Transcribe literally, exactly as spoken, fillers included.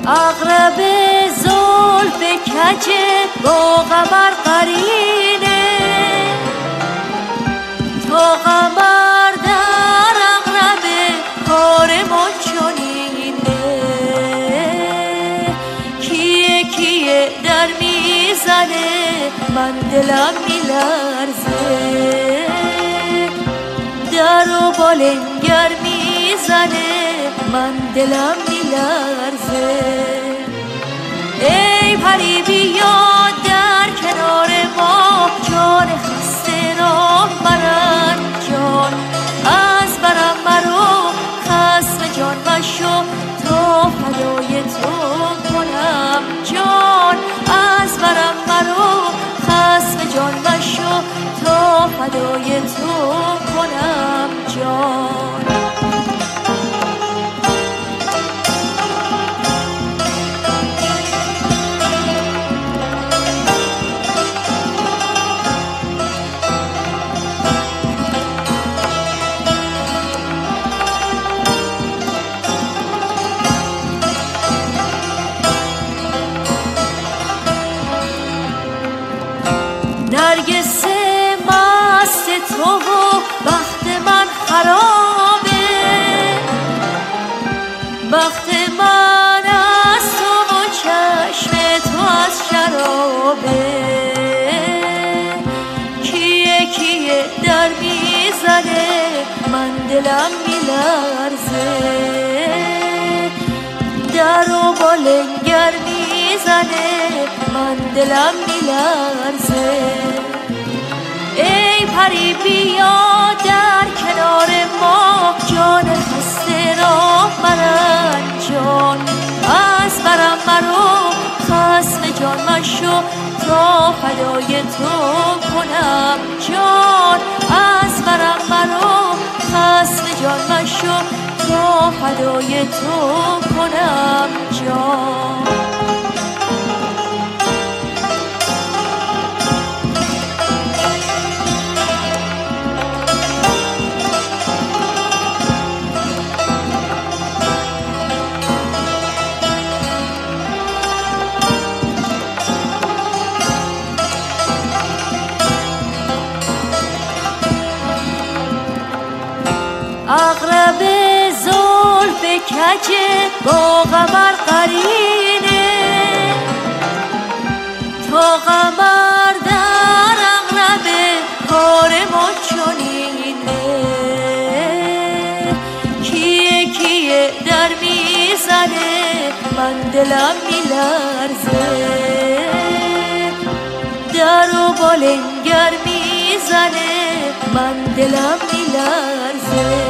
عقرب زلف کجه با قمر قرینه، تا قمر در عقرب کار ما چنینه. کیه کیه در میزنه من دلم میلرزه، در و بالنگر میزنه من دلم میلرزه. ای پری بیا در کنار ما، جان خسته را برن جان از برم مرو، خصم جان مشو تا فدای تو کنم جان از برم مرو، خصم جان مشو تا فدای تو کنم جان. نرگس مست تو و بخت من خرابه، بخت من از تو و چشم تو از شرابه. کیه کیه در میزنه من دلم میلرزه، در و بالنگر میزنه من دلم میلرزه. ای پری بیا در کنار ما، جان خسته را برن جان از برم مرو، خصم جان مشو تا فدای تو کنم جان از برم مرو، خصم جان مشو تا فدای تو کنم جان. عقرب زلف کجه با قمر قرینه، تا قمر در عقرب کار ما چنینه. کیه کیه در میزنه من دلم میلرزه، در و بالنگر میزنه من دلم میلرزه.